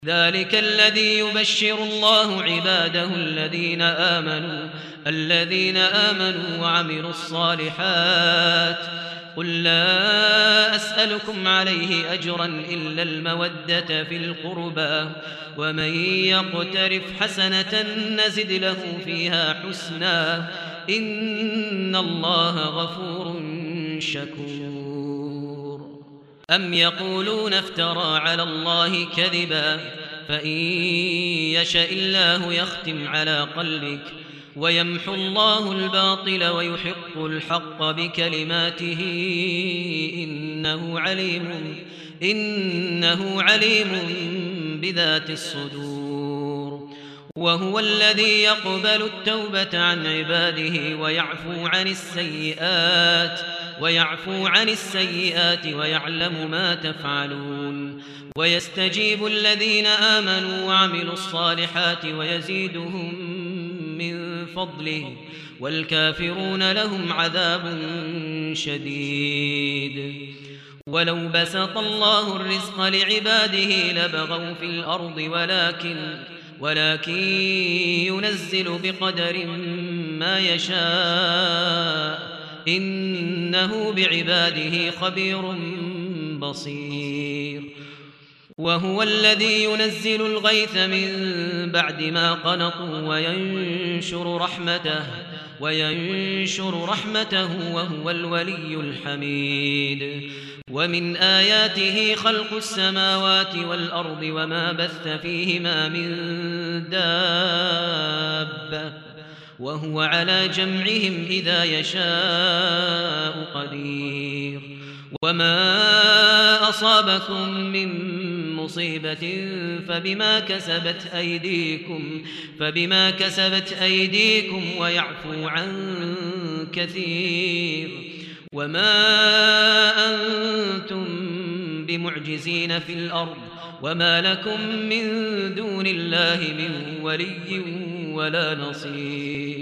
ذلك الذي يبشر الله عباده الذين آمنوا وعملوا الصالحات. قل لا أسألكم عليه أجرا إلا المودة في القربى ومن يقترف حسنة نزد له فيها حسنا إن الله غفور شكور. أم يقولون افترى على الله كذبا فإن يشاء الله يختم على قلبك ويمحو الله الباطل ويحق الحق بكلماته إنه عليم بذات الصدور. وهو الذي يقبل التوبة عن عباده ويعفو عن السيئات ويعلم ما تفعلون ويستجيب الذين آمنوا وعملوا الصالحات ويزيدهم من فضله والكافرون لهم عذاب شديد. ولو بسط الله الرزق لعباده لبغوا في الأرض ولكن ينزل بقدر ما يشاء إنه بعباده خبير بصير. وهو الذي ينزل الغيث من بعد ما قنطوا وينشر رحمته وهو الولي الحميد. ومن آياته خلق السماوات والأرض وما بث فيهما من دابة وهو على جمعهم إذا يشاء قدير. وما أصابكم من مصيبة فبما كسبت أيديكم ويعفو عن كثير. وما أنتم بمعجزين في الأرض وما لكم من دون الله من ولي ولا نصير.